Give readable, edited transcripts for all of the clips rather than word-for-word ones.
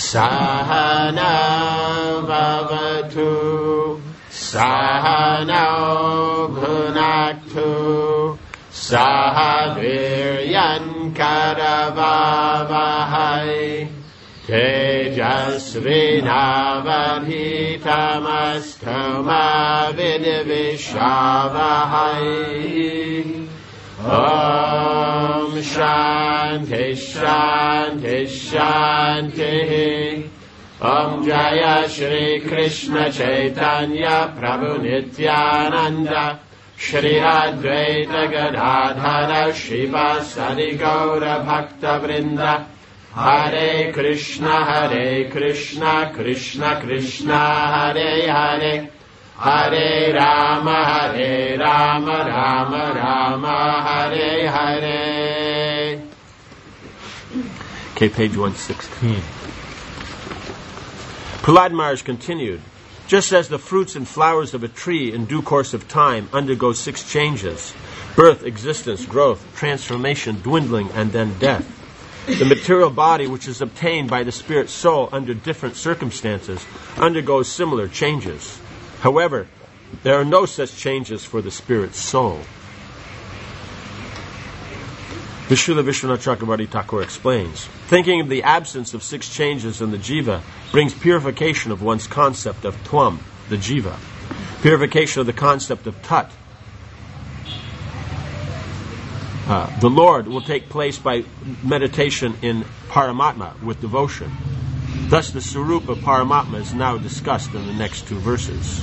Sahana Vavatu Sahano Bhunaktu Sahaviryan Karavavahai Tejasvinavadhitamastu Vidvishavahai. Om Shanti Shanti Shanti. Om Jaya Shri Krishna Chaitanya Prabhu Nityananda Shri Advaita Gadadhara Shivasadi Gaura Bhakta Vrinda. Hare Krishna Krishna Krishna Hare Hare, Hare Rama Rama Rama Hare Hare. Okay, page 116. Prahlad Maharaj continued, just as the fruits and flowers of a tree in due course of time undergo 6 changes, birth, existence, growth, transformation, dwindling, and then death, the material body which is obtained by the spirit soul under different circumstances undergoes similar changes. However, there are no such changes for the spirit soul. Srila Vishwanath Chakravarti Thakur explains, thinking of the absence of 6 changes in the jiva brings purification of one's concept of tvam, the jiva, purification of the concept of tat. The Lord will take place by meditation in Paramatma with devotion. Thus the Sarup of Paramatma is now discussed in the next 2 verses.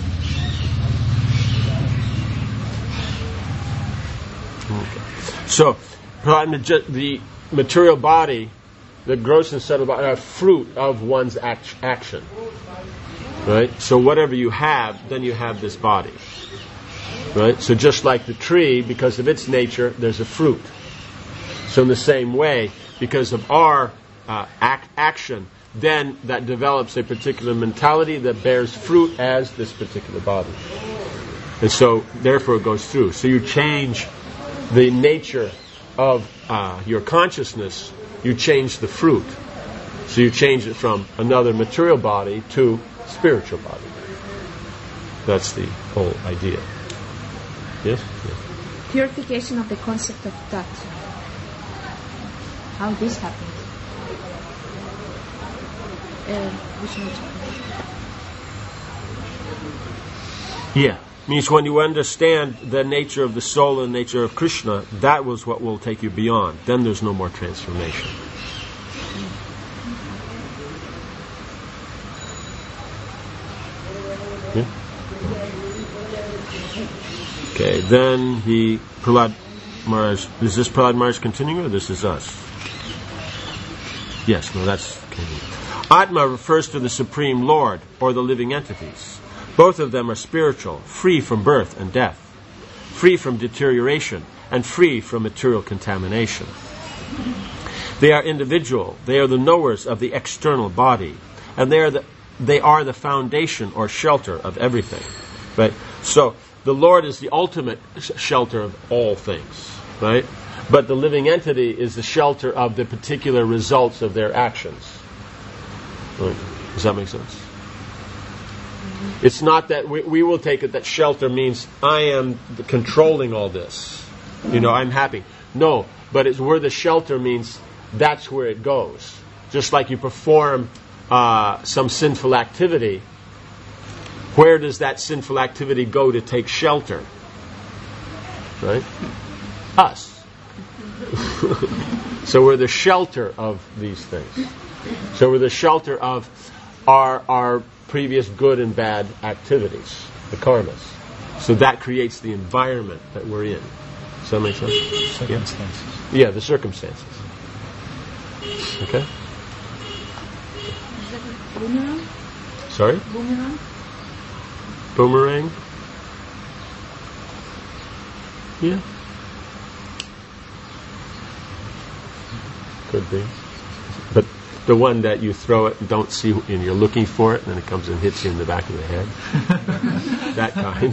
Okay. So, the material body, the gross and subtle body, are fruit of one's action. Right? So whatever you have, then you have this body. Right? So just like the tree, because of its nature, there's a fruit. So in the same way, because of our action, then that develops a particular mentality that bears fruit as this particular body. And so, therefore, it goes through. So you change the nature of your consciousness, you change the fruit. So you change it from another material body to spiritual body. That's the whole idea. Yes? Purification of the concept of tat. How this happens? Yeah. Means when you understand the nature of the soul and the nature of Krishna, that was what will take you beyond. Then there's no more transformation. Yeah? Okay, then Prahlad Maharaj, is this Prahlad Maharaj continuing or this is us? Yes, no, that's continuing. Atma refers to the Supreme Lord or the living entities. Both of them are spiritual, free from birth and death, free from deterioration, and free from material contamination. They are individual. They are the knowers of the external body, and they are the foundation or shelter of everything. Right? So the Lord is the ultimate shelter of all things. Right? But the living entity is the shelter of the particular results of their actions. Right? Does that make sense? It's not that we will take it that shelter means I am controlling all this. I'm happy. No, but it's where the shelter means that's where it goes. Just like you perform some sinful activity, where does that sinful activity go to take shelter? Right? Us. So we're the shelter of these things. So we're the shelter of our previous good and bad activities, the karmas. So that creates the environment that we're in. Does that make sense? Circumstances. Yeah, the circumstances. Okay? Is that a boomerang? Sorry? Boomerang? Boomerang? Yeah. Could be. But the one that you throw it and don't see and you're looking for it and then it comes and hits you in the back of the head. That kind.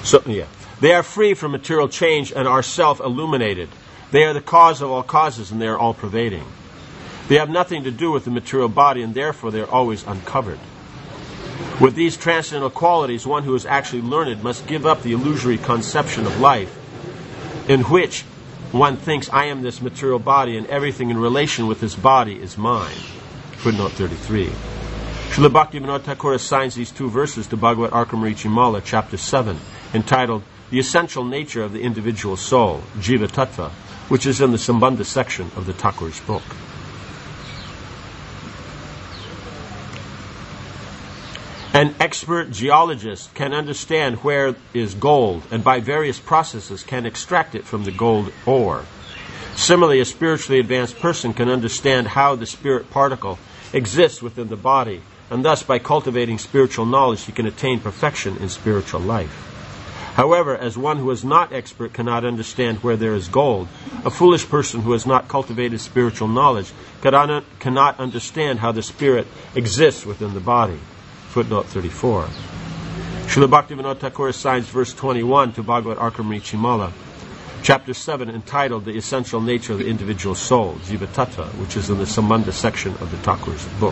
So, they are free from material change and are self-illuminated. They are the cause of all causes, and they are all-pervading. They have nothing to do with the material body, and therefore they are always uncovered. With these transcendental qualities, one who is actually learned must give up the illusory conception of life, in which one thinks, I am this material body, and everything in relation with this body is mine. Footnote 33. Srila Bhaktivinoda Thakur assigns these two verses to Bhagavad Arkamarichimala, chapter 7, entitled The Essential Nature of the Individual Soul, Jiva Tattva, which is in the Sambandha section of the Thakur's book. An expert geologist can understand where is gold, and by various processes can extract it from the gold ore. Similarly, a spiritually advanced person can understand how the spirit particle exists within the body, and thus by cultivating spiritual knowledge he can attain perfection in spiritual life. However, as one who is not expert cannot understand where there is gold, a foolish person who has not cultivated spiritual knowledge cannot understand how the spirit exists within the body. Footnote 34. Srila Bhaktivinoda Thakur assigns verse 21 to Bhagavad Arkamarichimala, chapter 7, entitled The Essential Nature of the Individual Soul, Jiva Tattva, which is in the Sambandha section of the Thakur's book.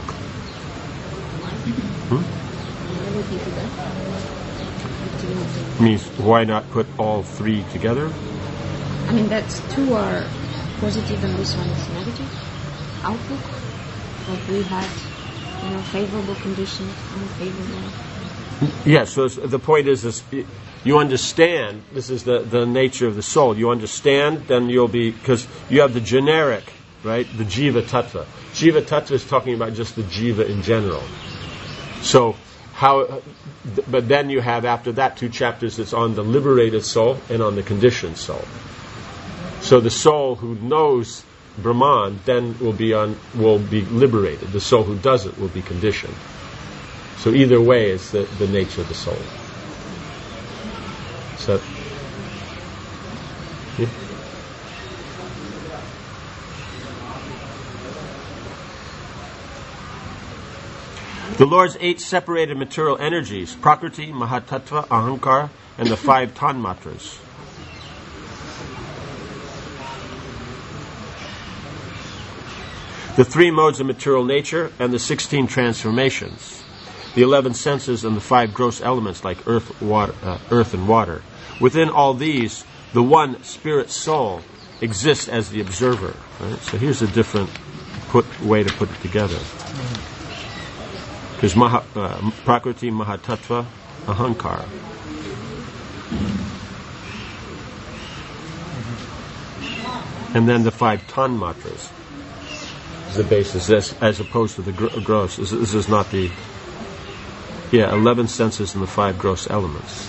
Means why not put all three together? I mean, that's two are positive and this one is negative outlook. Like we had, favorable conditions, unfavorable. Yes, so the point is you understand, this is the nature of the soul. You understand, then you'll be, because you have the generic, right, the Jiva Tattva. Jiva Tattva is talking about just the Jiva in general. So, but then you have after that 2 chapters that's on the liberated soul and on the conditioned soul. So the soul who knows Brahman then will be liberated. The soul who doesn't will be conditioned. So either way is the nature of the soul. So, yeah. The Lord's 8 separated material energies, Prakriti, Mahatattva, Ahankara, and the 5 Tanmatras. The 3 modes of material nature and the 16 transformations, the 11 senses and the 5 gross elements like earth and water. Within all these, the one spirit soul exists as the observer. Right? So here's a different way to put it together. Because Prakriti, Mahatattva, Ahankara. And then the 5 Tanmatras is the basis, as opposed to the gross. This is not the 11 senses and the 5 gross elements.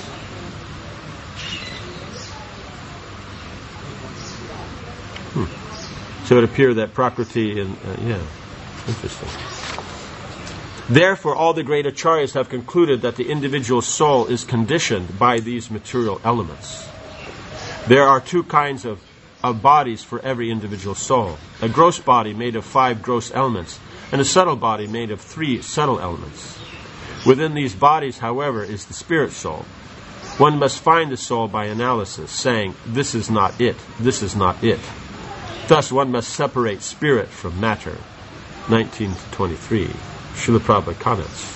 So it would appear that Prakriti and interesting. Therefore, all the great acharyas have concluded that the individual soul is conditioned by these material elements. There are 2 kinds of bodies for every individual soul. A gross body made of 5 gross elements, and a subtle body made of 3 subtle elements. Within these bodies, however, is the spirit soul. One must find the soul by analysis, saying, this is not it, this is not it. Thus one must separate spirit from matter. 19-23. Srila Prabhupada comments.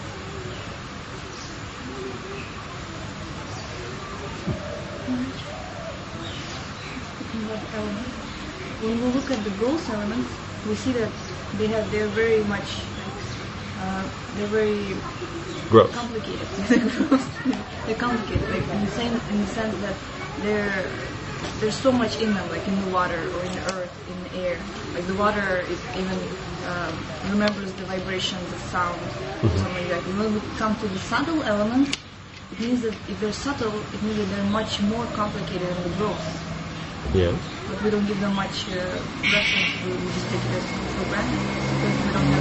When we look at the gross elements, we see that they're very much they're very gross. Complicated. They're complicated, like in the sense that there's so much in them, like in the water or in the earth, in the air. Like the water is even remembers the vibrations, the sound, or something like that. When we come to the subtle elements, it means that if they're subtle, it means that they're much more complicated than the gross. Yeah. But we don't give them much reference. We just take it for granted because we don't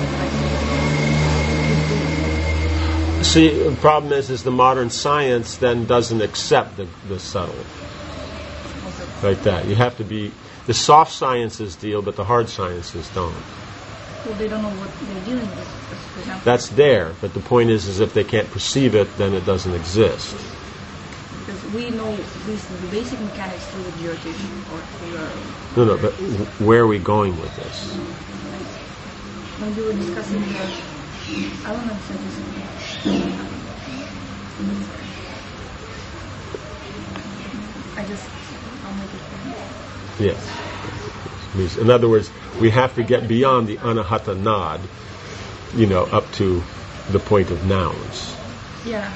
have See, the problem is the modern science then doesn't accept the subtle. Like that. You have to be... The soft sciences deal, but the hard sciences don't. Well, they don't know what they're dealing with, for example. That's there, but the point is if they can't perceive it, then it doesn't exist. Because we know the basic mechanics through the Jyotish or through No, but where are we going with this? when we were discussing I don't know if I'll make it clear. Yes. In other words, we have to get beyond the anahata nad, up to the point of nouns. Yeah.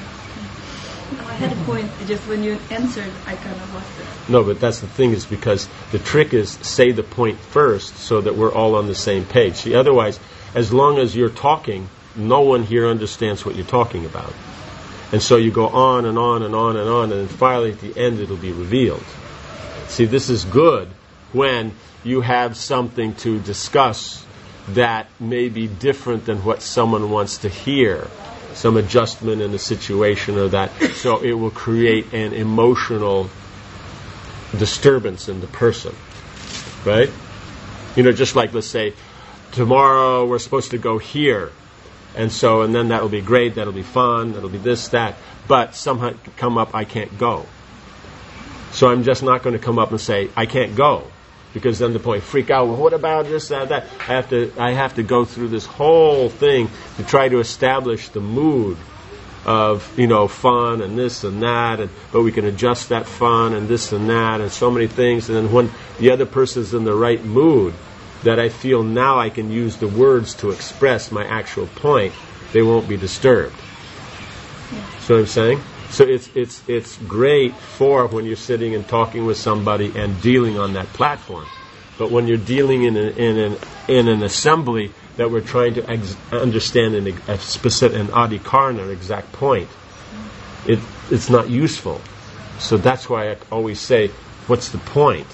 I had a point, just when you answered, I kind of lost it. No, but that's the thing, is because the trick is say the point first so that we're all on the same page. See, otherwise, as long as you're talking, no one here understands what you're talking about. And so you go on and on and on and on, and then finally at the end it'll be revealed. See, this is good when you have something to discuss that may be different than what someone wants to hear. Some adjustment in the situation or that. So it will create an emotional disturbance in the person. Right? Just like, let's say, tomorrow we're supposed to go here. And then that'll be great, that'll be fun, that'll be this, that. But somehow come up, I can't go. So I'm just not going to come up and say, I can't go. Because then the point, freak out, well, what about this, that, that? I have to go through this whole thing to try to establish the mood of, fun and this and that, but we can adjust that fun and this and that and so many things. And then when the other person's in the right mood, that I feel now I can use the words to express my actual point, they won't be disturbed. See what I'm saying? So it's great for when you're sitting and talking with somebody and dealing on that platform. But when you're dealing in an assembly that we're trying to understand a specific, an adhikarana, an exact point, it's not useful. So that's why I always say, what's the point?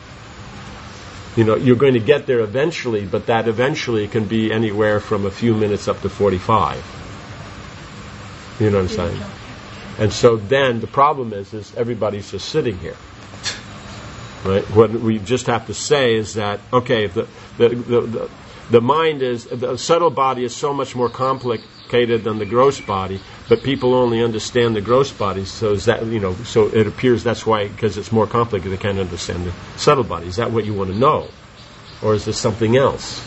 You're going to get there eventually, but that eventually can be anywhere from a few minutes up to 45. You know what I'm saying? And so then the problem is everybody's just sitting here. Right? What we just have to say is that, okay, the mind the subtle body is so much more complicated than the gross body, but people only understand the gross body, so is that, so it appears that's why, because it's more complicated, they can't understand the subtle body. Is that what you want to know? Or is there something else?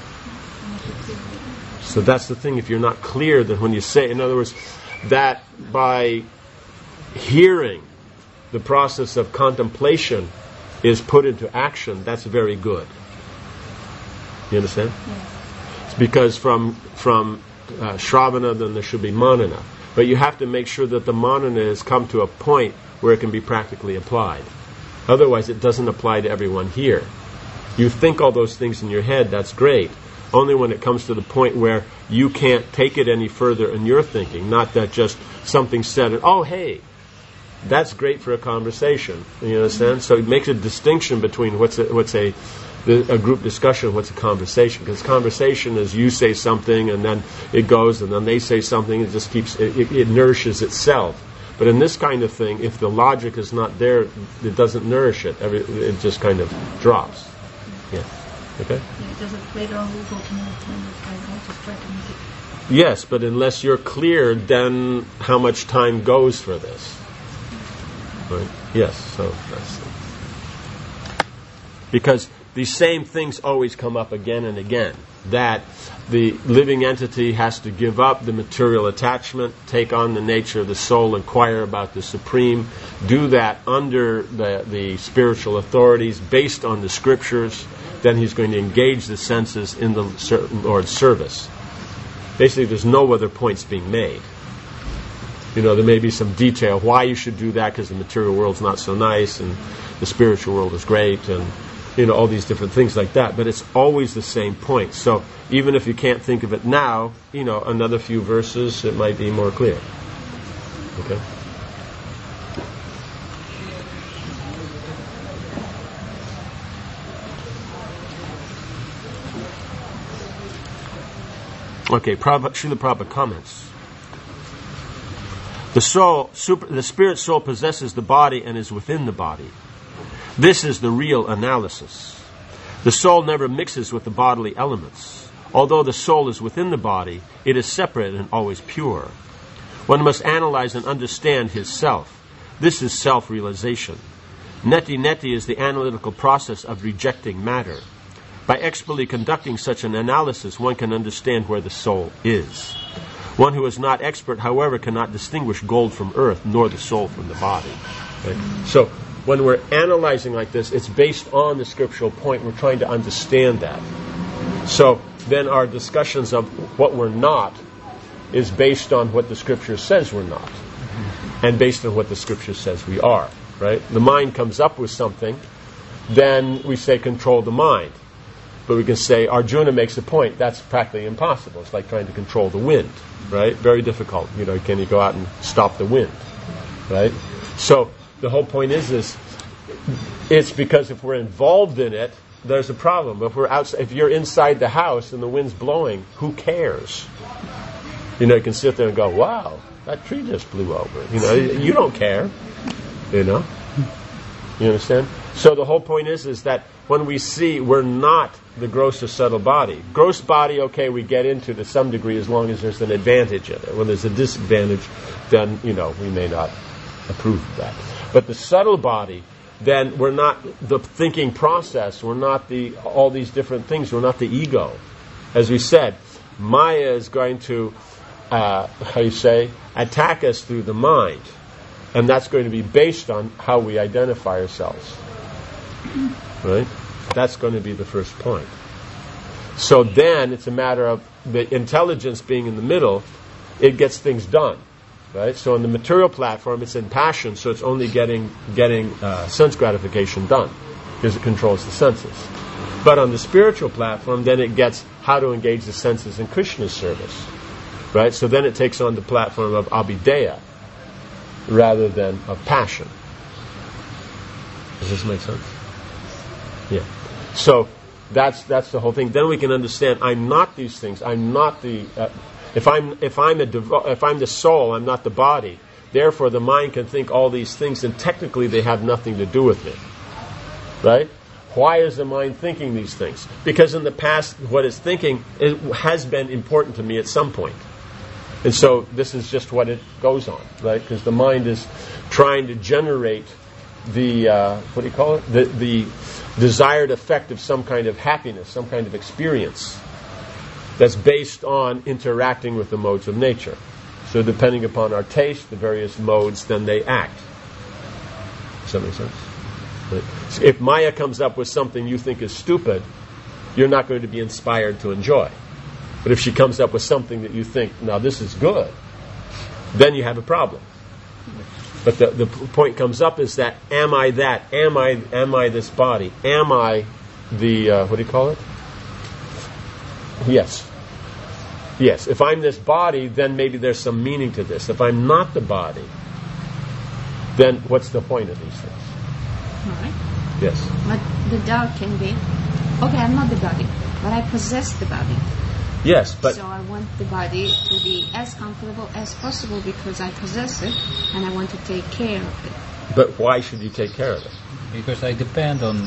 So that's the thing, if you're not clear, that when you say, in other words, that by hearing the process of contemplation is put into action, that's very good. You understand? Yes. It's because from Shravana, then there should be Manana. But you have to make sure that the Manana has come to a point where it can be practically applied. Otherwise, it doesn't apply to everyone here. You think all those things in your head, that's great. Only when it comes to the point where you can't take it any further in your thinking, not that just something said, oh, hey, that's great for a conversation. You understand? So it makes a distinction between what's a group discussion, what's a conversation. Because conversation is you say something and then it goes and then they say something, it just keeps, it nourishes itself. But in this kind of thing, if the logic is not there, it doesn't nourish it. It just kind of drops. Yeah. Okay? Yeah, it doesn't later on we'll go to I'll just try to make it. Yes, but unless you're clear, then how much time goes for this? Right? Yes, so that's it. Because these same things always come up again and again. That the living entity has to give up the material attachment, take on the nature of the soul, inquire about the Supreme, do that under the spiritual authorities, based on the scriptures. Then he's going to engage the senses in the Lord's service. Basically, there's no other points being made. There may be some detail why you should do that, because the material world's not so nice and the spiritual world is great, and all these different things like that. But it's always the same point. So even if you can't think of it now, another few verses, it might be more clear. Okay? Okay, Srila Prabhupada comments. The spirit soul possesses the body and is within the body. This is the real analysis. The soul never mixes with the bodily elements. Although the soul is within the body, it is separate and always pure. One must analyze and understand his self. This is self-realization. Neti is the analytical process of rejecting matter. By expertly conducting such an analysis, one can understand where the soul is. One who is not expert, however, cannot distinguish gold from earth, nor the soul from the body. Right? So, when we're analyzing like this, it's based on the scriptural point. We're trying to understand that. So, then our discussions of what we're not is based on what the scripture says we're not, and based on what the scripture says we are. Right? The mind comes up with something, then we say control the mind. But we can say Arjuna makes a point. That's practically impossible. It's like trying to control the wind, right? Very difficult. Can you go out and stop the wind, right? So the whole point is it's because if we're involved in it, there's a problem. If we're outside, if you're inside the house and the wind's blowing, who cares? You can sit there and go, "Wow, that tree just blew over." You don't care. You understand? So the whole point is that when we see we're not the gross or subtle body. Gross body, okay, we get into to some degree as long as there's an advantage in it. When there's a disadvantage, then, we may not approve of that. But the subtle body, then we're not the thinking process. We're not all these different things. We're not the ego. As we said, Maya is going to, attack us through the mind. And that's going to be based on how we identify ourselves. Right? That's going to be the first point. So then it's a matter of the intelligence being in the middle. It gets things done. Right? So on the material platform, it's in passion, so it's only getting sense gratification done because it controls the senses. But on the spiritual platform, then it gets how to engage the senses in Krishna's service. Right? So then it takes on the platform of abhideya rather than of passion. Does this make sense? Yeah. So that's the whole thing. Then we can understand I'm not these things. I'm not the. If I'm the soul, I'm not the body. Therefore, the mind can think all these things, and technically they have nothing to do with me. Right? Why is the mind thinking these things? Because in the past, what it's thinking has been important to me at some point. And so this is just what it goes on, right? Because the mind is trying to generate the, the desired effect of some kind of happiness, some kind of experience that's based on interacting with the modes of nature. So depending upon our taste, the various modes, then they act. Does that make sense? Right? So if Maya comes up with something you think is stupid, you're not going to be inspired to enjoy. But if she comes up with something that you think, now this is good, then you have a problem. But the point comes up is that, am I that? Am I this body? Am I the, what do you call it? Yes. Yes, if I'm this body, then maybe there's some meaning to this. If I'm not the body, then what's the point of these things? All right. Yes. But the doubt can be, okay, I'm not the body, but I possess the body. Yes, but... So I want the body to be as comfortable as possible because I possess it and I want to take care of it. But why should you take care of it? Because I depend on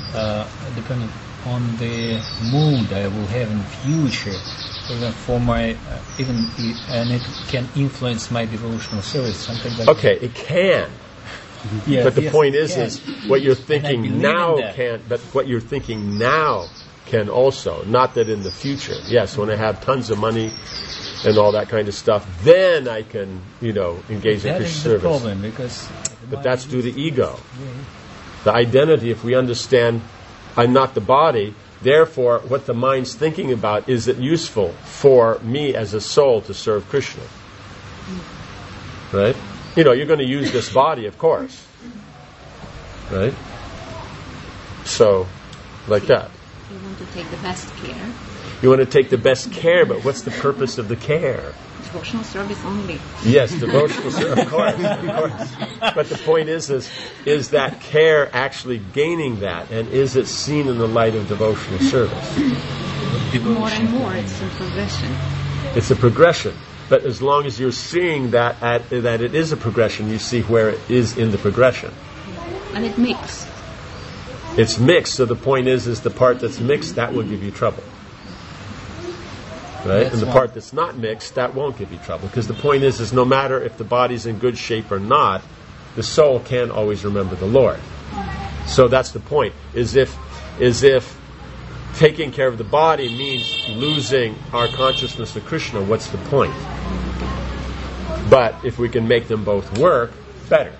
the mood I will have in future, even for my and it can influence my devotional service, something like okay, that. It can. Yeah, but the point is what you're thinking now can. But what you're thinking now can also, not that in the future. Yes, when I have tons of money and all that kind of stuff, then I can, engage in Krishna service. That is the problem, because... But that's due to ego. Yeah. The identity, if we understand I'm not the body, therefore what the mind's thinking about, is it useful for me as a soul to serve Krishna? Right? You're going to use this body, of course. Right? So, like that. You want to take the best care. You want to take the best care, but what's the purpose of the care? Devotional service only. Yes, devotional service, of course. But the point is that care actually gaining that, and is it seen in the light of devotional service? More and more, it's a progression. It's a progression, but as long as you're seeing that it is a progression, you see where it is in the progression. And it mixed. It's mixed, so the point is the part that's mixed, that will give you trouble. Right? And the part that's not mixed, that won't give you trouble. Because the point is no matter if the body's in good shape or not, the soul can't always remember the Lord. So that's the point. Is if taking care of the body means losing our consciousness of Krishna, what's the point? But if we can make them both work, better.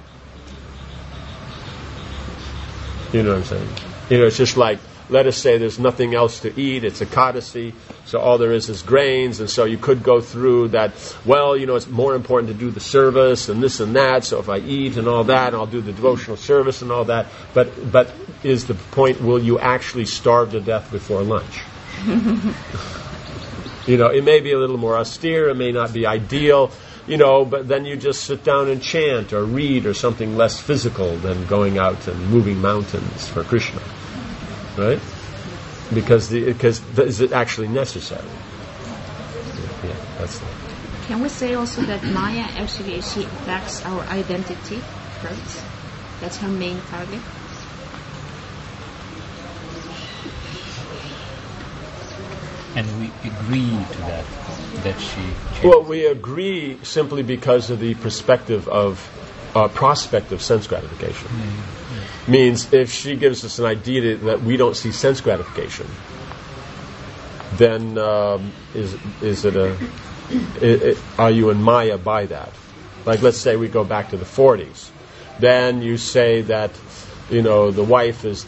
You know what I'm saying? It's just like, let us say there's nothing else to eat, it's Ekadasi, so all there is grains, and so you could go through that, well, it's more important to do the service and this and that, so if I eat and all that, and I'll do the devotional service and all that, but is the point, will you actually starve to death before lunch? It may be a little more austere, it may not be ideal, but then you just sit down and chant or read or something less physical than going out and moving mountains for Krishna. Right? Because is it actually necessary? Yeah, that's that. Can we say also that Maya actually she attacks our identity first? That's her main target. And we agree to that she. Well, we agree simply because of the prospect of sense gratification. Means if she gives us an idea that we don't see sense gratification, then are you in Maya by that? Like, let's say we go back to the 40s, then you say that the wife is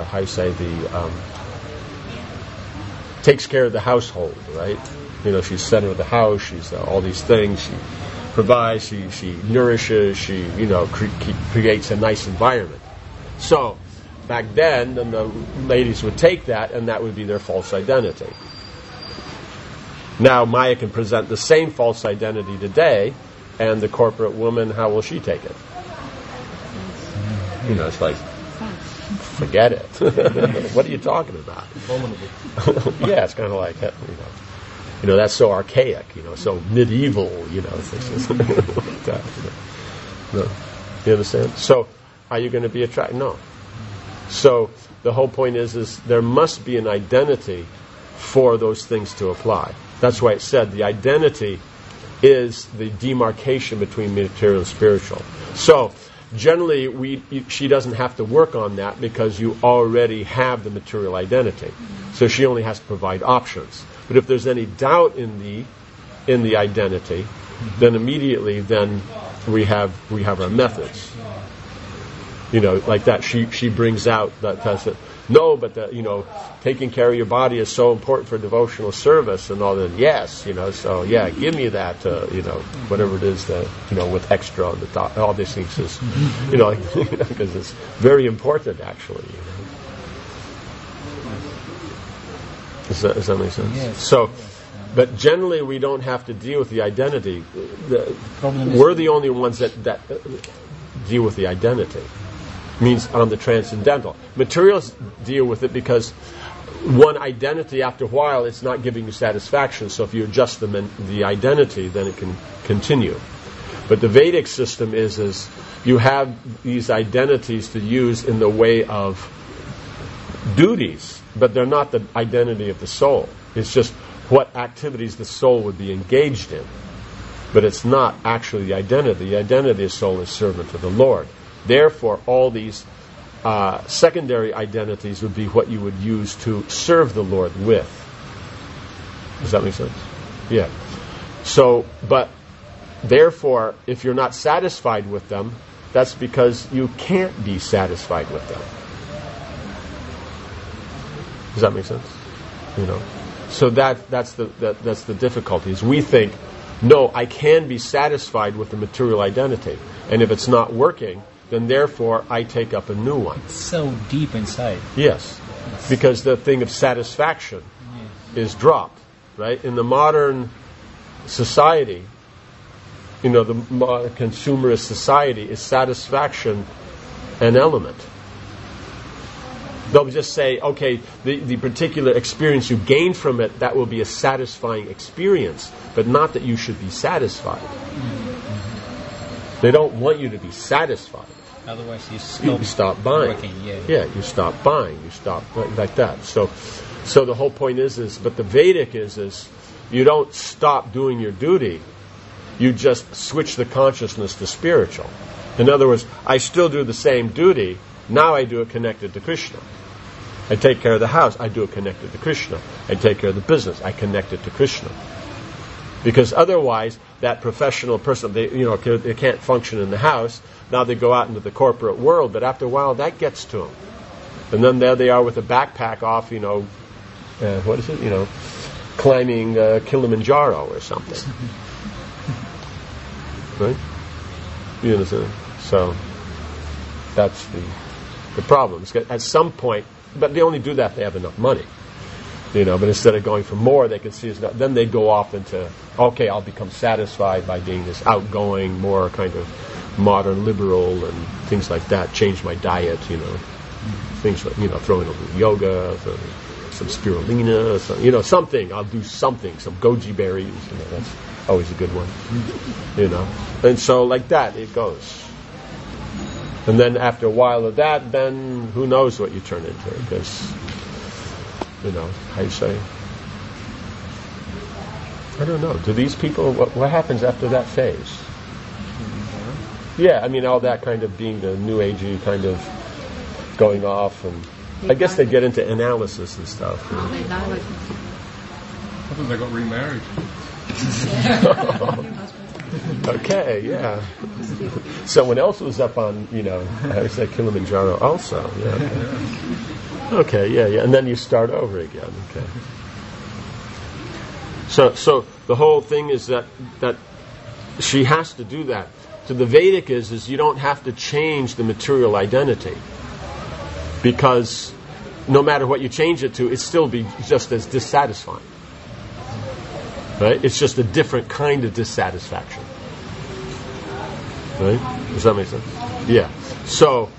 takes care of the household, right? She's center of the house. She's all these things. She provides. She nourishes. She creates a nice environment. So, back then the ladies would take that, and that would be their false identity. Now, Maya can present the same false identity today, and the corporate woman, how will she take it? It's like, forget it. What are you talking about? Yeah, it's kind of like, that's so archaic, so medieval, things like that. No. You understand? So, are you going to be attracted? No. So the whole point is there must be an identity for those things to apply. That's why it said the identity is the demarcation between material and spiritual. So generally, she doesn't have to work on that because you already have the material identity. So she only has to provide options. But if there's any doubt in the identity, then immediately we have our methods. Like that, she brings out that no, but taking care of your body is so important for devotional service and all that. Yes, so yeah, give me that, whatever it is that, with extra on the top, all these things is, because it's very important actually. Does that make sense? Yes. So, but generally we don't have to deal with the identity. We're the only ones that deal with the identity. Means on the transcendental. Materials deal with it because one identity, after a while, it's not giving you satisfaction. So if you adjust the identity, then it can continue. But the Vedic system is you have these identities to use in the way of duties, but they're not the identity of the soul. It's just what activities the soul would be engaged in. But it's not actually the identity. The identity of the soul is servant to the Lord. Therefore, all these secondary identities would be what you would use to serve the Lord with. Does that make sense? Yeah. So, but therefore, if you're not satisfied with them, that's because you can't be satisfied with them. Does that make sense? So that's the difficulty. Is we think, no, I can be satisfied with the material identity, and if it's not working, then therefore I take up a new one. It's so deep inside. Yes, because the thing of satisfaction is dropped, right? In the modern society, the consumerist society, is satisfaction an element? They'll just say, okay, the particular experience you gain from it, that will be a satisfying experience, but not that you should be satisfied. They don't want you to be satisfied. Otherwise, you stop buying. Working, you stop buying. You stop like that. So the whole point is, but the Vedic is, you don't stop doing your duty. You just switch the consciousness to spiritual. In other words, I still do the same duty. Now I do it connected to Krishna. I take care of the house. I do it connected to Krishna. I take care of the business. I connect it to Krishna. Because otherwise, that professional person, they can't function in the house. Now they go out into the corporate world, but after a while, that gets to them. And then there they are with a backpack off, climbing Kilimanjaro or something. Right? You understand? So that's the problem. At some point, but they only do that if they have enough money. But instead of going for more, they can see it's not. Then they go off into, okay, I'll become satisfied by being this outgoing, more kind of modern liberal and things like that. Change my diet, things like, throw in a little yoga, some spirulina, something. I'll do something, some goji berries. That's always a good one. And so like that it goes. And then after a while of that, then who knows what you turn into? Because, how you say? I don't know. Do these people, what happens after that phase? Yeah, all that kind of being the new agey kind of going off, and I guess they get into analysis and stuff. They die like I think they got remarried. Okay, yeah. Someone else was up on, how you say, Kilimanjaro also. Yeah. Okay, yeah. And then you start over again. Okay. So the whole thing is that she has to do that. So the Vedic is you don't have to change the material identity, because no matter what you change it to, it still be just as dissatisfying. Right? It's just a different kind of dissatisfaction. Right? Does that make sense? Yeah. So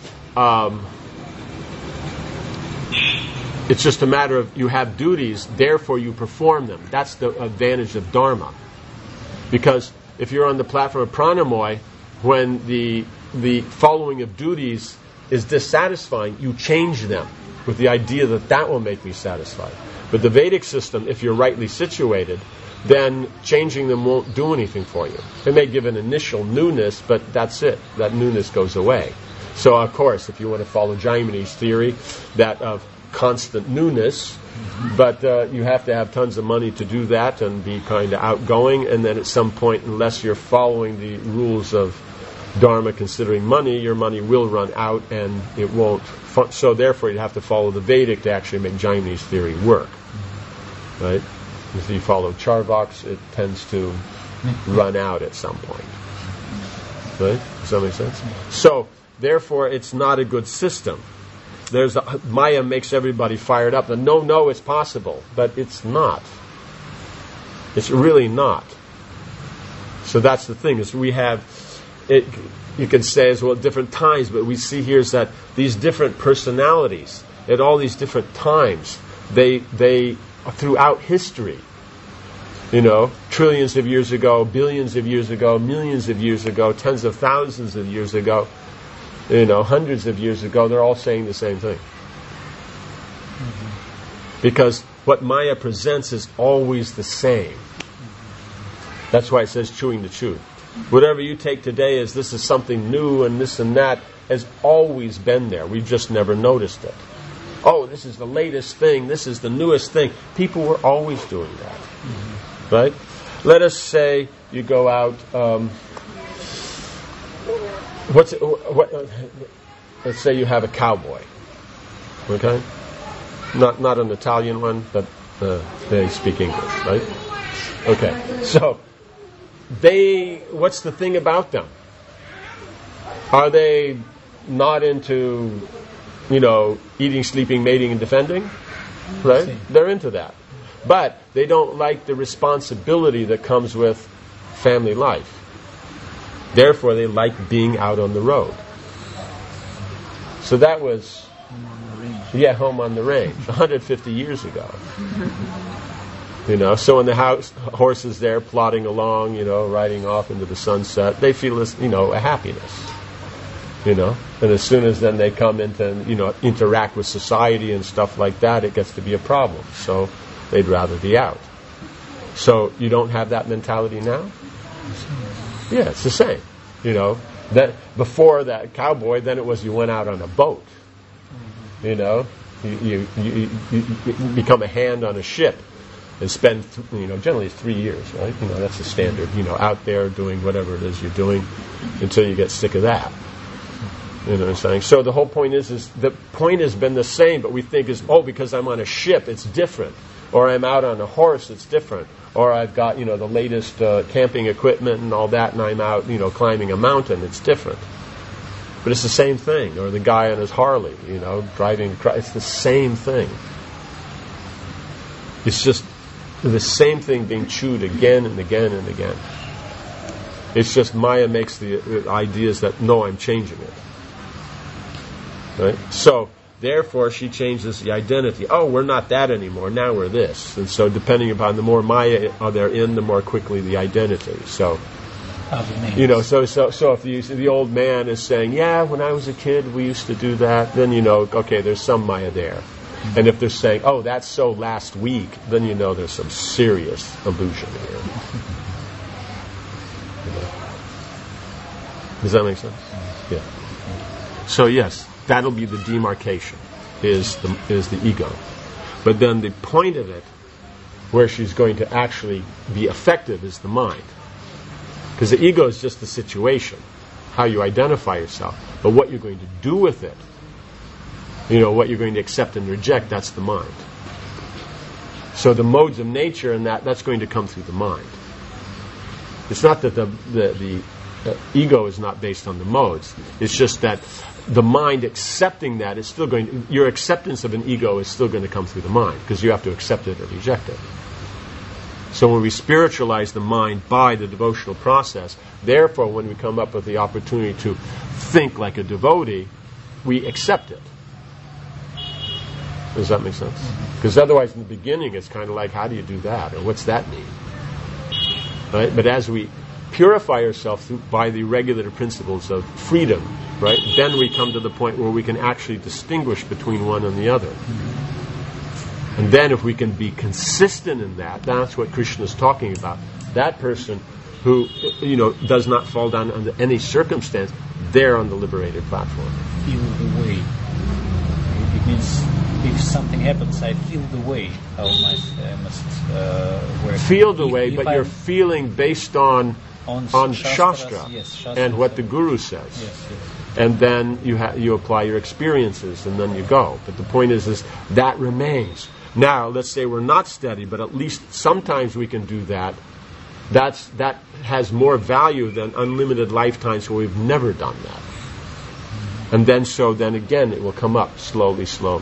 it's just a matter of you have duties, therefore you perform them. That's the advantage of Dharma. Because if you're on the platform of Pranamoy, when the following of duties is dissatisfying, you change them with the idea that will make me satisfied. But the Vedic system, if you're rightly situated, then changing them won't do anything for you. It may give an initial newness, but that's it. That newness goes away. So, of course, if you want to follow Jaimini's theory, that of constant newness, but you have to have tons of money to do that and be kind of outgoing, and then at some point, unless you're following the rules of Dharma considering money, your money will run out and it won't. So therefore, you have to follow the Vedic to actually make Jaimini's theory work. Right? If you follow Charvaks, it tends to run out at some point. Right? Does that make sense? So, therefore, it's not a good system. Maya makes everybody fired up. And no, it's possible. But it's not. It's really not. So that's the thing, is we have it. You can say as well at different times, but we see here is that these different personalities at all these different times, they throughout history, trillions of years ago, billions of years ago, millions of years ago, tens of thousands of years ago, hundreds of years ago, they're all saying the same thing. Mm-hmm. Because what Maya presents is always the same. That's why it says chewing the truth. Whatever you take today as this is something new and this and that has always been there. We've just never noticed it. Oh, this is the latest thing. This is the newest thing. People were always doing that. Mm-hmm. Right? Let us say you go out. Let's say you have a cowboy. Okay? Not an Italian one, but they speak English, right? Okay. So what's the thing about them? Are they not into, eating, sleeping, mating, and defending? Right? They're into that. But they don't like the responsibility that comes with family life. Therefore, they like being out on the road. So that was, home on the range, 150 years ago. So when the horse is there plodding along, riding off into the sunset, they feel this, a happiness. And as soon as then they come into, interact with society and stuff like that, it gets to be a problem. So they'd rather be out. So you don't have that mentality now? Yeah, it's the same. That before that cowboy, then it was you went out on a boat. You know, you become a hand on a ship and spend, generally it's 3 years, right? That's the standard. Out there doing whatever it is you're doing until you get sick of that. You know what I'm saying? So the whole point is the point has been the same, but we think because I'm on a ship, it's different. Or I'm out on a horse, it's different. Or I've got, the latest camping equipment and all that, and I'm out, climbing a mountain, it's different. But it's the same thing. Or the guy on his Harley, driving, it's the same thing. It's just the same thing being chewed again and again and again. It's just Maya makes the ideas that, no, I'm changing it. Right? So, therefore, she changes the identity. Oh, we're not that anymore. Now we're this. And so, depending upon the more Maya they're in, the more quickly the identity. So, so if the old man is saying, yeah, when I was a kid, we used to do that, then okay, there's some Maya there. And if they're saying, oh, that's so last week, then there's some serious illusion here. Does that make sense? Yeah. So yes, that'll be the demarcation, is the ego. But then the point of it, where she's going to actually be effective, is the mind. Because the ego is just the situation, how you identify yourself. But what you're going to do with it, what you're going to accept and reject, that's the mind. So the modes of nature and that's going to come through the mind. It's not that the ego is not based on the modes. It's just that the mind accepting that is still your acceptance of an ego is still going to come through the mind, because you have to accept it or reject it. So when we spiritualize the mind by the devotional process, therefore when we come up with the opportunity to think like a devotee, we accept it. Does that make sense? Because otherwise in the beginning it's kind of like, how do you do that? Or what's that mean? Right? But as we purify ourselves by the regulative principles of freedom, right, then we come to the point where we can actually distinguish between one and the other. And then if we can be consistent in that, that's what Krishna is talking about. That person who, does not fall down under any circumstance, they're on the liberated platform. Feel the way. It means if something happens, I feel the way. How I must work. Feel the way, but you're feeling based on Shastra, yes, Shastra and what the Guru says. Yes. And then you apply your experiences, and then you go. But the point is that remains. Now, let's say we're not steady, but at least sometimes we can do that. That has more value than unlimited lifetimes where we've never done that. And then again it will come up slowly.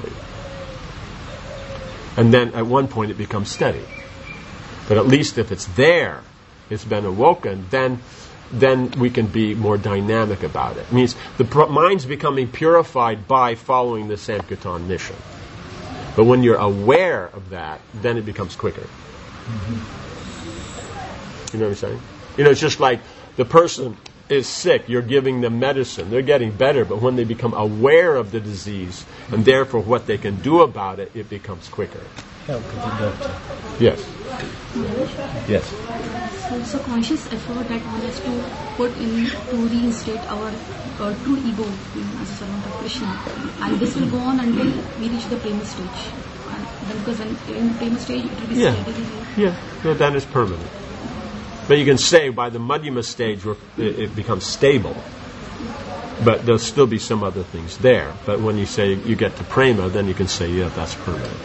And then at one point it becomes steady. But at least if it's there, it's been awoken, then we can be more dynamic about it. It means the mind's becoming purified by following the Sankirtan mission. But when you're aware of that, then it becomes quicker. You know what I'm saying? It's just like the person is sick, you're giving them medicine, they're getting better, but when they become aware of the disease, and therefore what they can do about it, it becomes quicker. Help the doctor. Yes. Yes. So conscious effort that one has to put in to reinstate our true ego as a servant of Krishna, and this will go on until we reach the prema stage. And because in the prema stage it will be steady. Yeah, then it's permanent. But you can say by the madhyama stage where it becomes stable, but there'll still be some other things there. But when you say you get to prema, then you can say, yeah, that's permanent.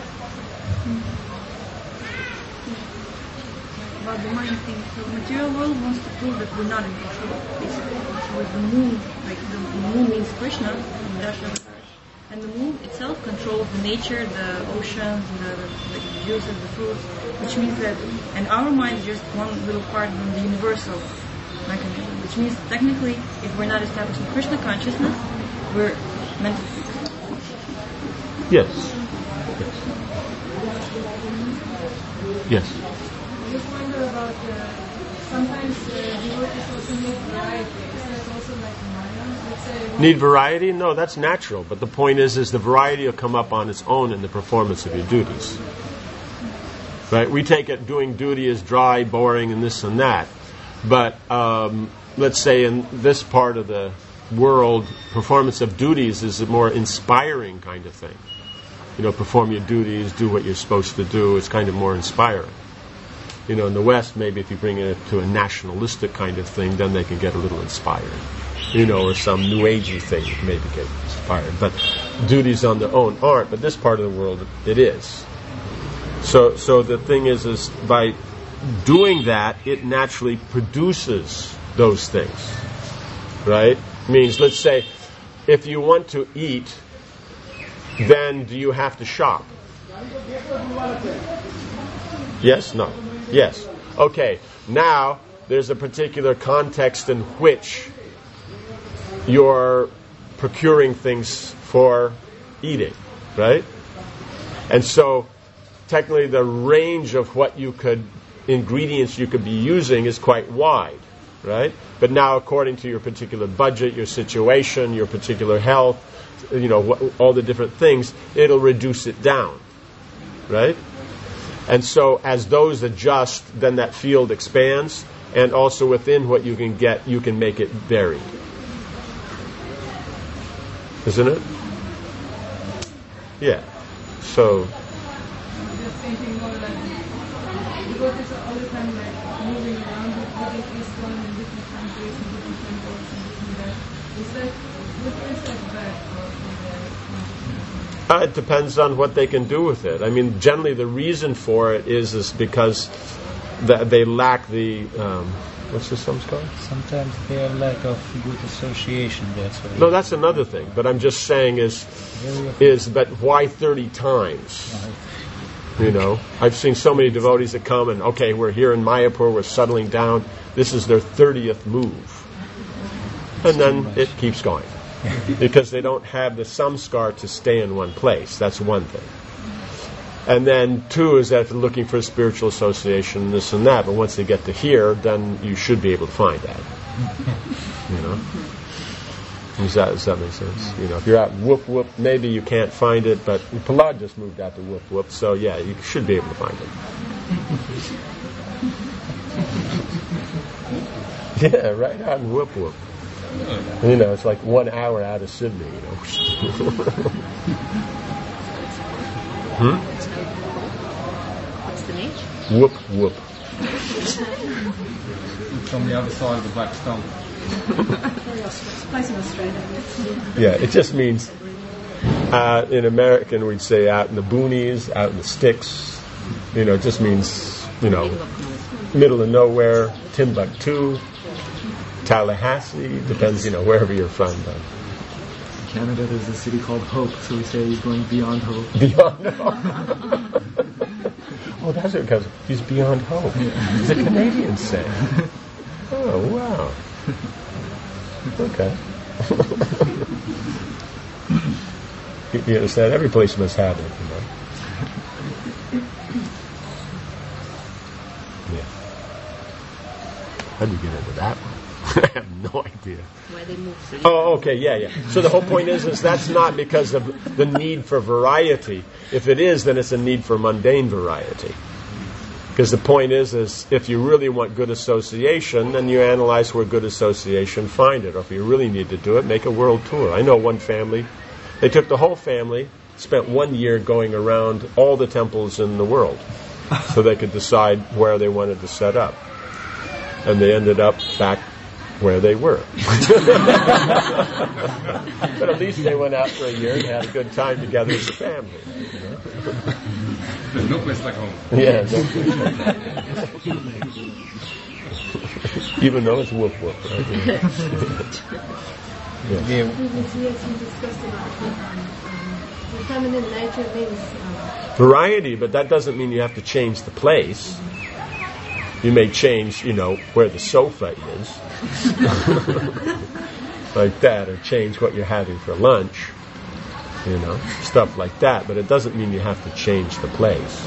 About the mind thing, the material world wants to prove that we're not in control, basically. So with the moon, the moon means Krishna, and the moon itself controls the nature, the oceans, the juices, the fruits, which means that, and our mind is just one little part of the universal mechanism, which means technically, if we're not establishing Krishna consciousness, we're mental freaks. Yes. Yes. I just wonder about sometimes devotees also need variety. Is that also like Maya? Let's say Need variety? No, that's natural. But the point is the variety will come up on its own in the performance of your duties. Right? We take it doing duty as dry, boring, and this and that. But let's say in this part of the world, performance of duties is a more inspiring kind of thing. Perform your duties, do what you're supposed to do. It's kind of more inspiring. In the West, maybe if you bring it to a nationalistic kind of thing, then they can get a little inspired. Or some new agey thing maybe get inspired. But duties on their own aren't. But this part of the world, it is. So the thing is by doing that, it naturally produces those things. Right? Means, let's say, if you want to eat, then do you have to shop? Yes? No? Yes. Okay. Now, there's a particular context in which you're procuring things for eating, right? And so, technically, the range of ingredients you could be using is quite wide, right? But now, according to your particular budget, your situation, your particular health, all the different things, it'll reduce it down, right? And so as those adjust, then that field expands, and also within what you can get, you can make it varied. Isn't it? Yeah. So... Just thinking more like, because it's all the time like moving around, looking eastward in different countries, in different temples, and different that. Is that good or is that bad for it depends on what they can do with it. I mean, generally the reason for it is because they lack the... what's the samskar? Sometimes they are lack of good association. No, that's another thing. But I'm just saying but why 30 times? I've seen so many devotees that come and, okay, we're here in Mayapur, we're settling down. This is their 30th move. And then it keeps going. Because they don't have the samskar to stay in one place. That's one thing. And then 2 is that they're looking for a spiritual association, this and that. But once they get to here, then you should be able to find that. Does that make sense? If you're out Whoop Whoop, maybe you can't find it, but Prahlad just moved out to Whoop Whoop, so yeah, you should be able to find it. Yeah, right out in Whoop Whoop. It's like 1 hour out of Sydney, What's the name? Whoop Whoop. It's on the other side of the Black Stump. place in Australia? Yeah, it just means, in American we'd say out in the boonies, out in the sticks. It just means, middle of nowhere, Timbuktu, Tallahassee, depends, wherever you're from. In Canada, there's a city called Hope, so we say he's going beyond hope. Beyond hope. Oh, that's it, because he's beyond hope. The Canadians say. Oh, wow. Okay. You understand? Every place must have it, Yeah. How do you get into that one? I have no idea. Why they move. Oh, okay, yeah. So the whole point is that's not because of the need for variety. If it is, then it's a need for mundane variety. Because the point is if you really want good association, then you analyze where good association, find it. Or if you really need to do it, make a world tour. I know one family, they took the whole family, spent 1 year going around all the temples in the world so they could decide where they wanted to set up. And they ended up back where they were. But at least they went out for a year and had a good time together as a family. There's no place like home. Yeah, no place like that. Even though it's whoop whoop. Right? Yeah. Previously, as we discussed about the feminine nature means variety, but that doesn't mean you have to change the place. You may change, where the sofa is, like that, or change what you're having for lunch, stuff like that. But it doesn't mean you have to change the place.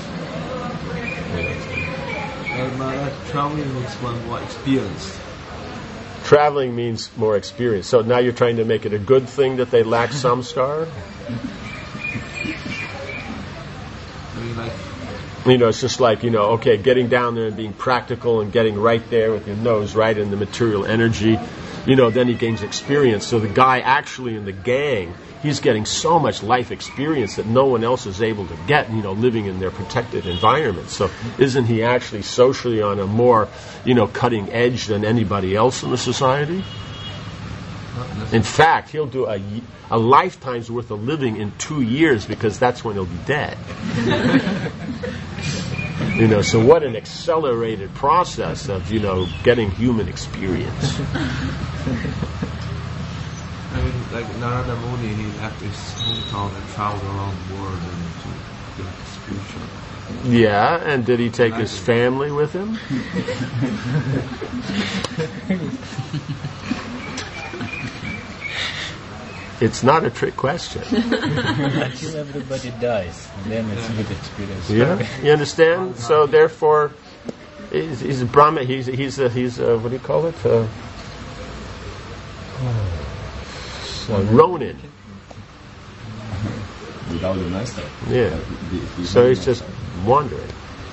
Traveling makes one more experienced. Traveling means more experience. So now you're trying to make it a good thing that they lack samskar? I mean, It's just like, okay, getting down there and being practical and getting right there with your nose right in the material energy, then he gains experience. So the guy actually in the gang, he's getting so much life experience that no one else is able to get, living in their protected environment. So isn't he actually socially on a more, cutting edge than anybody else in the society? In fact, he'll do a lifetime's worth of living in 2 years because that's when he'll be dead. So what an accelerated process of, getting human experience. I mean, like Narada Muni, he left his hometown and traveled around the world and to get spiritual. Yeah, and did he take his family with him? It's not a trick question. Until everybody dies, then it's a good experience. Yeah, you understand? So therefore, he's a Brahma. He's a what do you call it? Ronin. Without the master. Yeah. So he's just wandering.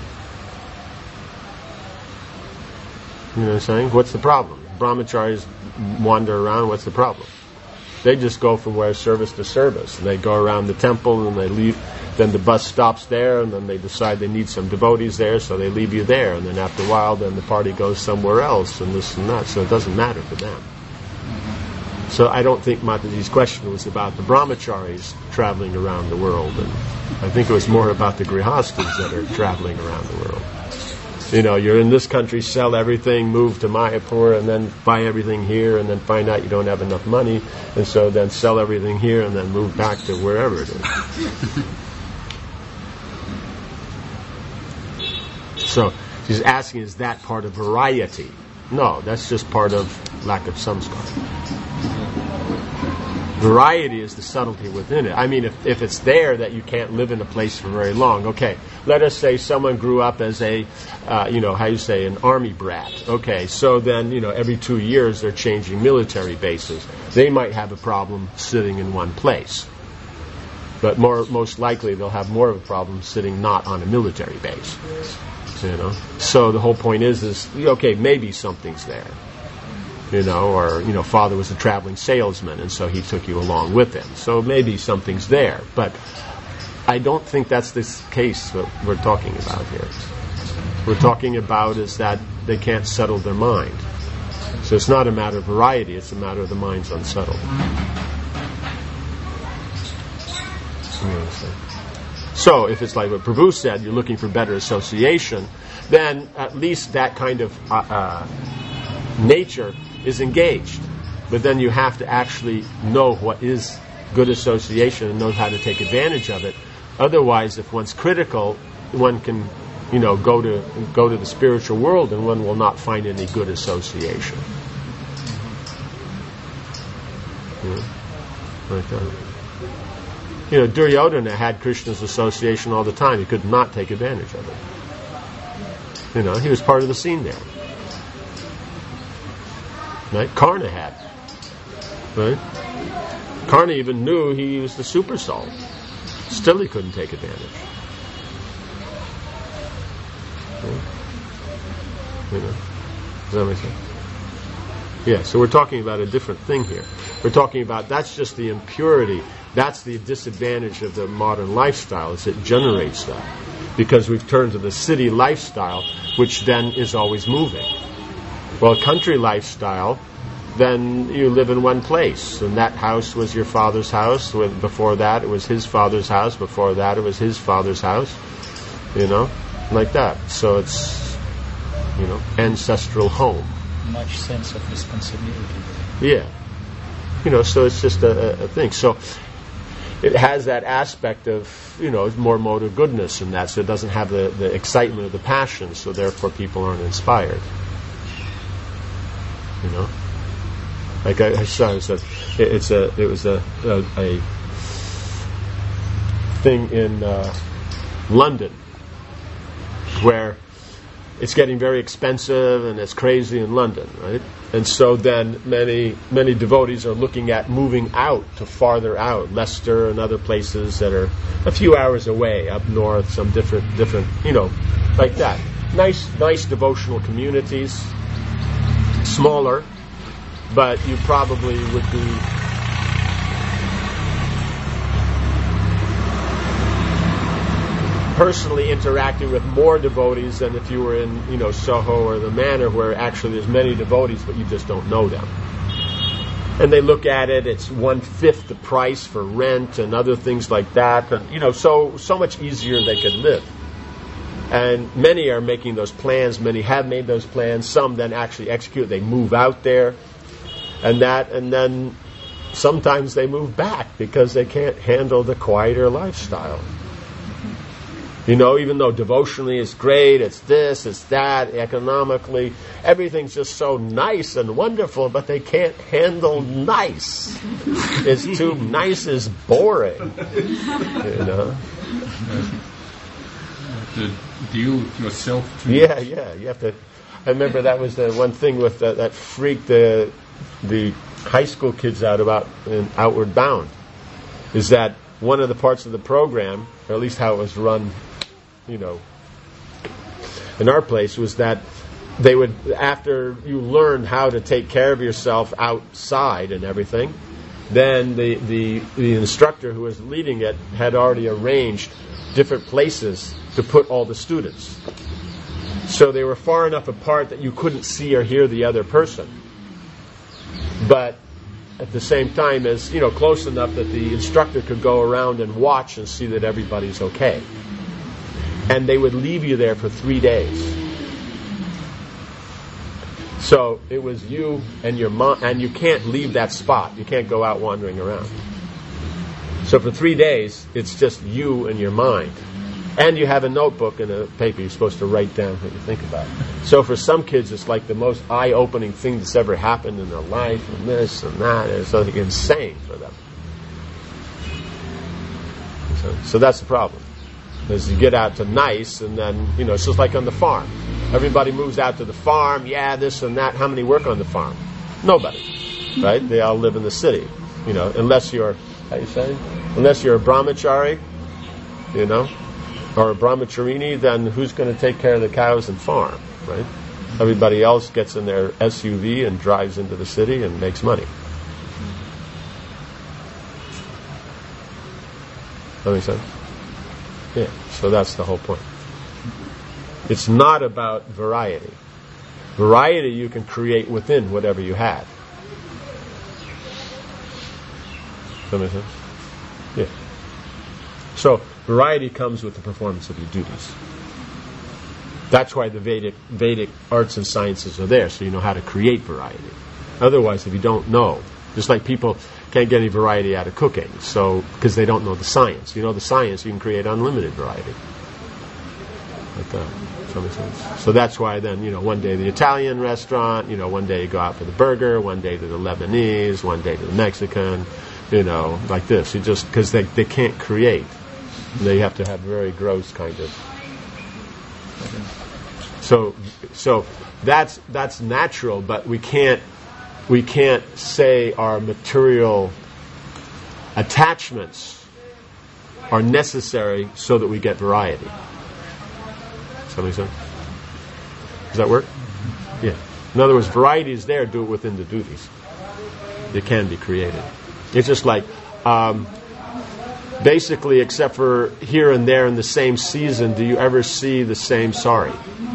You know what I'm saying? What's the problem? Brahmacharis wander around. What's the problem? They just go from where service to service. And they go around the temple and they leave. Then the bus stops there, and then they decide they need some devotees there, so they leave you there. And then after a while, then the party goes somewhere else, and this and that. So it doesn't matter for them. So I don't think Mataji's question was about the brahmacharis traveling around the world. And I think it was more about the grihastas that are traveling around the world. You're in this country, sell everything, move to Mayapur, and then buy everything here, and then find out you don't have enough money, and so then sell everything here, and then move back to wherever it is. So she's asking, is that part of variety? No, that's just part of lack of samskar. Variety is the subtlety within it. I mean, if it's there that you can't live in a place for very long, okay, let us say someone grew up as a, an army brat. Okay, so then, every 2 years they're changing military bases. They might have a problem sitting in one place. But most likely they'll have more of a problem sitting not on a military base. So the whole point is okay, maybe something's there. Father was a traveling salesman, and so he took you along with him. So maybe something's there. But I don't think that's the case that we're talking about here. We're talking about is that they can't settle their mind. So it's not a matter of variety, it's a matter of the mind's unsettled. So if it's like what Prabhu said, you're looking for better association, then at least that kind of nature is engaged. But then you have to actually know what is good association and know how to take advantage of it. Otherwise, if one's critical, one can, go to the spiritual world and one will not find any good association. Like that. Duryodhana had Krishna's association all the time. He could not take advantage of it. He was part of the scene there. Right? Karna had. Right? Karna even knew he was the super soul. Still he couldn't take advantage. Does that make sense? Yeah, so we're talking about a different thing here. We're talking about that's just the impurity. That's the disadvantage of the modern lifestyle, is it generates that. Because we've turned to the city lifestyle, which then is always moving. Well, country lifestyle, then you live in one place, and that house was your father's house. Before that, it was his father's house. Before that, it was his father's house. Like that. So it's, ancestral home. Much sense of responsibility. Yeah. So it's just a thing. So it has that aspect of, more mode of goodness in that, so it doesn't have the excitement of the passion, so therefore people aren't inspired. Like I saw, it was a thing in London where it's getting very expensive and it's crazy in London, right? And so then many devotees are looking at moving out to farther out, Leicester and other places that are a few hours away, up north, some different, like that. Nice devotional communities, smaller, but you probably would be personally interacting with more devotees than if you were in, Soho or the Manor, where actually there's many devotees, but you just don't know them. And they look at it, it's 1/5 the price for rent and other things like that, and, so much easier they could live. And many are making those plans, many have made those plans, some then actually execute, they move out there, and then sometimes they move back because they can't handle the quieter lifestyle. Even though devotionally it's great, it's this, it's that, economically, everything's just so nice and wonderful, but they can't handle nice. It's too nice is boring. To deal with yourself too. Yeah, you have to. I remember that was the one thing with that freaked the high school kids out about in Outward Bound, is that one of the parts of the program, or at least how it was run, in our place, was that they would, after you learned how to take care of yourself outside and everything, then the instructor who was leading it had already arranged different places to put all the students. So they were far enough apart that you couldn't see or hear the other person, but at the same time as, close enough that the instructor could go around and watch and see that everybody's okay. And they would leave you there for 3 days. So it was you and your mom, and you can't leave that spot. You can't go out wandering around. So for 3 days, it's just you and your mind. And you have a notebook and a paper you're supposed to write down what you think about. So for some kids, it's like the most eye-opening thing that's ever happened in their life, and this and that. And it's something insane for them. So that's the problem. As you get out to nice, and then, it's just like on the farm. Everybody moves out to the farm, this and that. How many work on the farm? Nobody. Right? They all live in the city. Unless you're, unless you're a brahmachari, or a brahmacharini, then who's going to take care of the cows and farm, right? Everybody else gets in their SUV and drives into the city and makes money. That makes sense? Yeah, so that's the whole point. It's not about variety. Variety you can create within whatever you have. Does that make sense? Yeah. So, variety comes with the performance of your duties. That's why the Vedic arts and sciences are there, so you know how to create variety. Otherwise, if you don't know, just like people can't get any variety out of cooking, so because they don't know the science. You know the science, you can create unlimited variety. Like that. Does that make sense? So that's why then, one day the Italian restaurant, one day you go out for the burger, one day to the Lebanese, one day to the Mexican, like this. You just, because they can't create. They have to have very gross kind of. So that's natural, but we can't say our material attachments are necessary so that we get variety. Does that make sense? Does that work? Yeah. In other words, variety is there. Do it within the duties. It can be created. It's just like. Basically, except for here and there in the same season, do you ever see the same sari?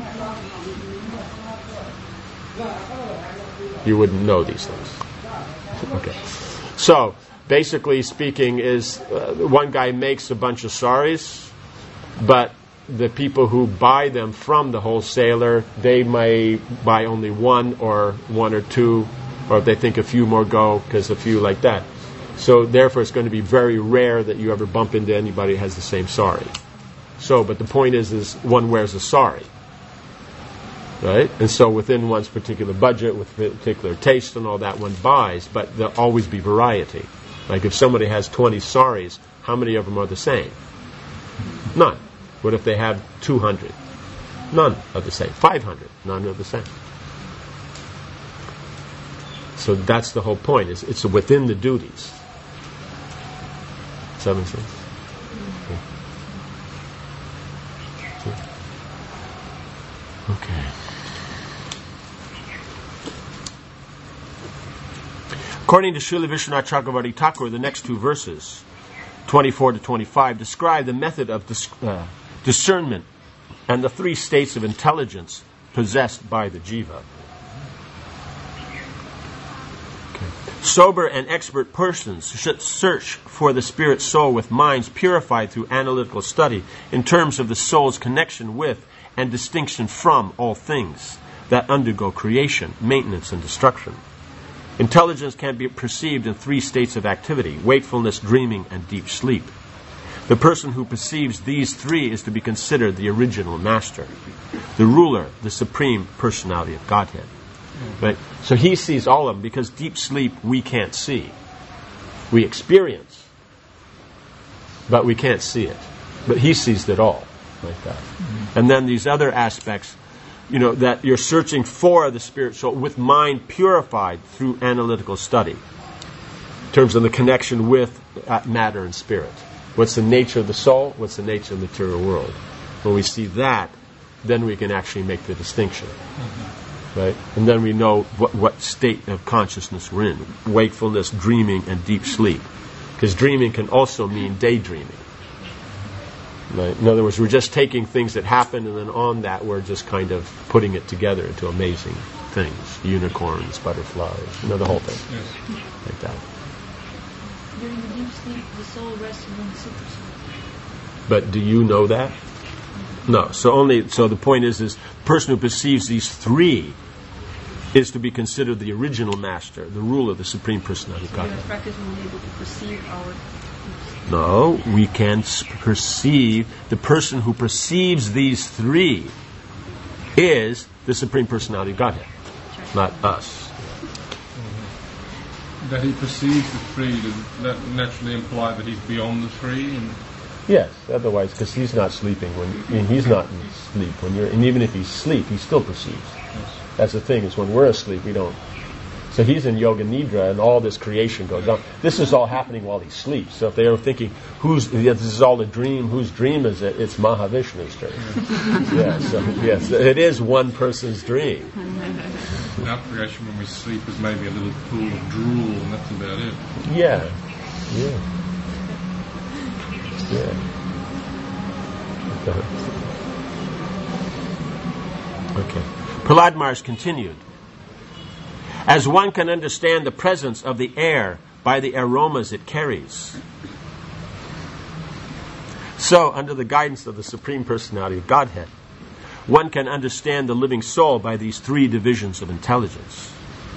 You wouldn't know these things. Okay. So, basically speaking, is one guy makes a bunch of saris, but the people who buy them from the wholesaler, they may buy only one or two, or if they think a few more go, because a few like that. So therefore it's going to be very rare that you ever bump into anybody who has the same sari. So, but the point is one wears a sari. Right? And so within one's particular budget, with particular taste and all that, one buys, but there'll always be variety. Like if somebody has 20 saris, how many of them are the same? None. What if they have 200? None are the same. 500, none are the same. So that's the whole point. It's within the duties. Does that make sense? Okay. According to Srila Vishwanath Chakravarti Thakur, the next two verses, 24 to 25, describe the method of discernment and the three states of intelligence possessed by the jiva. Sober and expert persons should search for the spirit soul with minds purified through analytical study in terms of the soul's connection with and distinction from all things that undergo creation, maintenance, and destruction. Intelligence can be perceived in three states of activity: wakefulness, dreaming, and deep sleep. The person who perceives these three is to be considered the original master, the ruler, the supreme personality of Godhead. Right? So he sees all of them, because deep sleep we can't see. We experience, but we can't see it. But he sees it all, like that. And then these other aspects, that you're searching for the spirit soul with mind purified through analytical study, in terms of the connection with matter and spirit. What's the nature of the soul? What's the nature of the material world? When we see that, then we can actually make the distinction. Right? And then we know what state of consciousness we're in. Wakefulness, dreaming, and deep sleep. Because dreaming can also mean daydreaming. Right? In other words, we're just taking things that happen, and then on that we're just kind of putting it together into amazing things. Unicorns, butterflies, the whole thing. Yes. Like that. During the deep sleep, the soul rests within the super soul. But do you know that? No. So the point is the person who perceives these three is to be considered the original master, the ruler, the supreme personality of God. In practice, we'll be able to perceive our... No, we can perceive. The person who perceives these three is the supreme personality of Godhead, not us. That he perceives the three, does that naturally imply that he's beyond the three? Yes, otherwise, because he's not sleeping he's not in sleep. And even if he's asleep, he still perceives. Yes. That's the thing, is when we're asleep, we don't. So he's in Yoga Nidra, and all this creation goes on. This is all happening while he sleeps. So if they are thinking, this is all a dream, whose dream is it? It's Mahavishnu's dream. Yes, it is one person's dream. Our creation when we sleep is maybe a little pool of drool, and that's about it. Yeah. Okay. Prahlad Maharaj continued. As one can understand the presence of the air by the aromas it carries, so, under the guidance of the Supreme Personality of Godhead, one can understand the living soul by these three divisions of intelligence.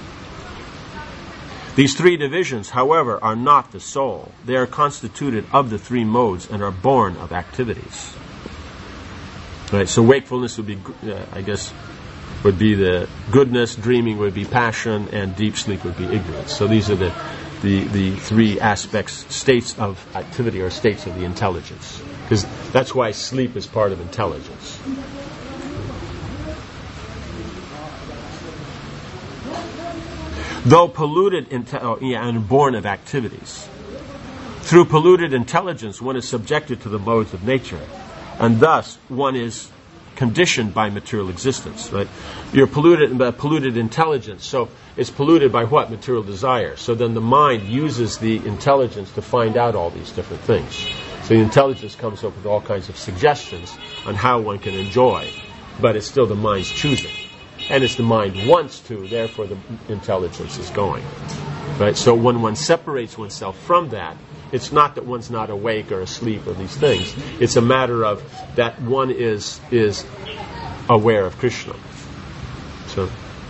These three divisions, however, are not the soul. They are constituted of the three modes and are born of activities. Right. So wakefulness would be, would be the goodness, dreaming would be passion, and deep sleep would be ignorance. So these are the three aspects, states of activity, or states of the intelligence. Because that's why sleep is part of intelligence. Though polluted and born of activities. Through polluted intelligence, one is subjected to the modes of nature, and thus one is conditioned by material existence. Right? You're polluted by polluted intelligence, so it's polluted by what? Material desire. So then the mind uses the intelligence to find out all these different things. So the intelligence comes up with all kinds of suggestions on how one can enjoy, but it's still the mind's choosing. And it's the mind wants to, therefore the intelligence is going. Right? So when one separates oneself from that, it's not that one's not awake or asleep or these things. It's a matter of that one is aware of Krishna. So,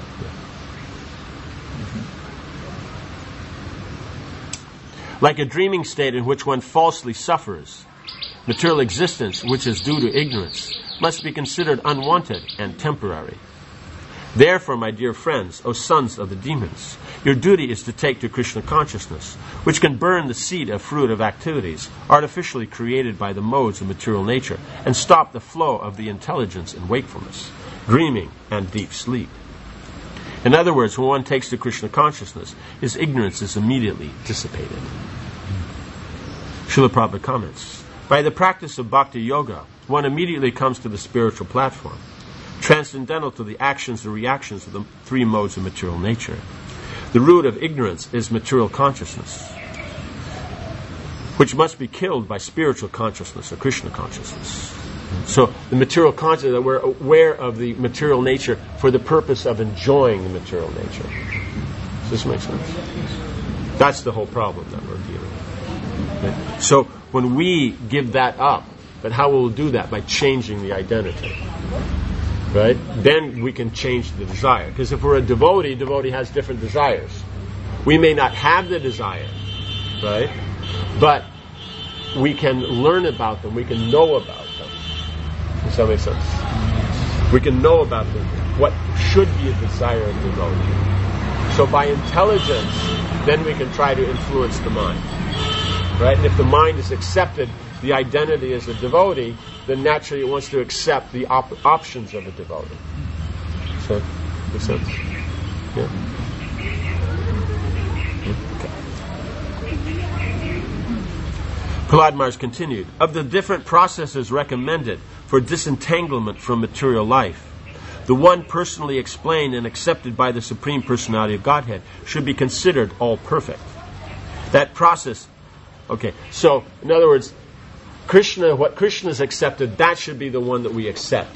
like a dreaming state in which one falsely suffers, material existence, which is due to ignorance, must be considered unwanted and temporary. Therefore, my dear friends, O sons of the demons, your duty is to take to Krishna consciousness, which can burn the seed of fruit of activities artificially created by the modes of material nature, and stop the flow of the intelligence in wakefulness, dreaming, and deep sleep. In other words, when one takes to Krishna consciousness, his ignorance is immediately dissipated. Srila Prabhupada comments, by the practice of bhakti yoga, one immediately comes to the spiritual platform, transcendental to the actions and reactions of the three modes of material nature. The root of ignorance is material consciousness, which must be killed by spiritual consciousness or Krishna consciousness. So the material consciousness, that we're aware of the material nature for the purpose of enjoying the material nature. Does this make sense? That's the whole problem that we're dealing with. Okay? So when we give that up, but how will we do that? By changing the identity. Right? Then we can change the desire. Because if we're a devotee has different desires. We may not have the desire, right? But we can learn about them. We can know about them. Does that make sense? We can know about them. What should be a desire of the devotee. So by intelligence, then we can try to influence the mind. Right? And if the mind has accepted the identity as a devotee, then naturally it wants to accept the options of a devotee. So, makes sense? Yeah? Okay. Prahlad Maharaj continued, of the different processes recommended for disentanglement from material life, the one personally explained and accepted by the Supreme Personality of Godhead should be considered all perfect. That process, okay, so in other words, Krishna, what Krishna has accepted, that should be the one that we accept,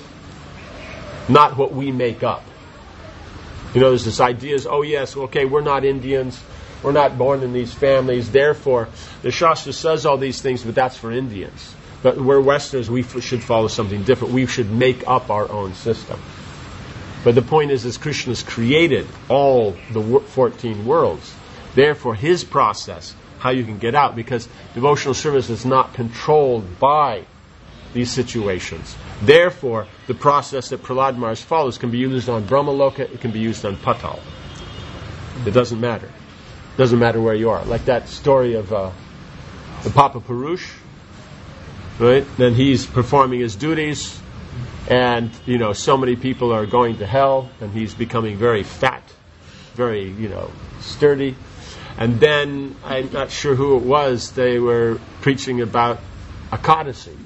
not what we make up. You know, there's this idea is, oh yes, okay, we're not Indians, we're not born in these families, therefore the Shastra says all these things, but that's for Indians. But we're Westerners, we should follow something different. We should make up our own system. But the point is Krishna's created all the 14 worlds. Therefore, his process, how you can get out, because devotional service is not controlled by these situations. Therefore, the process that Prahlad Maharaj follows can be used on Brahmaloka, it can be used on Patal. It doesn't matter. It doesn't matter where you are. Like that story of the Papa Purush, right? Then he's performing his duties, and so many people are going to hell, and he's becoming very fat, very sturdy. And then, I'm not sure who it was, they were preaching about Ekadasi.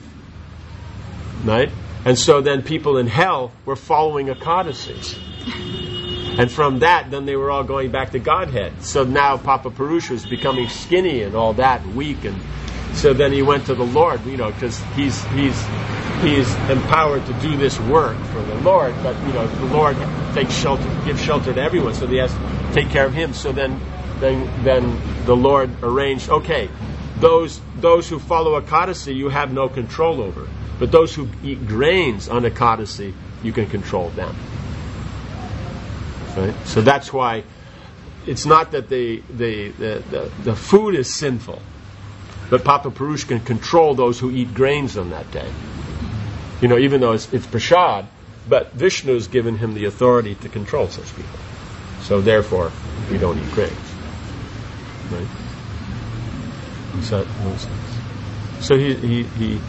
Right? And so then people in hell were following Ekadasi. And from that, then they were all going back to Godhead. So now Papa Purush was becoming skinny and all that, weak. And so then he went to the Lord, because he's empowered to do this work for the Lord. But, the Lord gives shelter to everyone, so he has to take care of him. So then the Lord arranged, okay, those who follow Ekadasi you have no control over, but those who eat grains on Ekadasi you can control them. Right? So that's why it's not that the food is sinful, but Papa Purush can control those who eat grains on that day. Even though it's prasad, but Vishnu has given him the authority to control such people. So therefore, we don't eat grains. Right? So he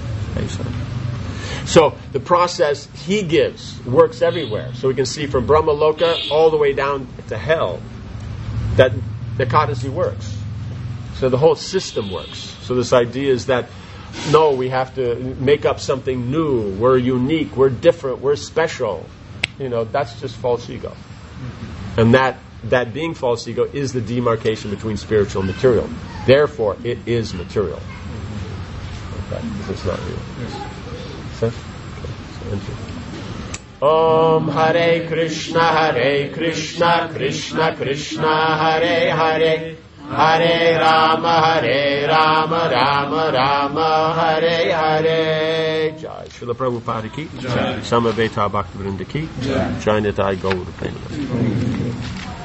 So the process he gives works everywhere. So we can see from Brahmaloka all the way down to hell that the Ekadasi works. So the whole system works. So this idea is that no, we have to make up something new. We're unique. We're different. We're special. That's just false ego. And that being false ego is the demarcation between spiritual and material. Therefore, it is material. Okay, it's not real. Yes. Okay. Om Hare Krishna, Krishna Krishna, Hare Hare, Hare Rama, Rama Rama, Hare Hare. Jai Srila Prabhupada ki, Samaveta Bhaktivinoda ki, Jai Nitai Gaura Prema.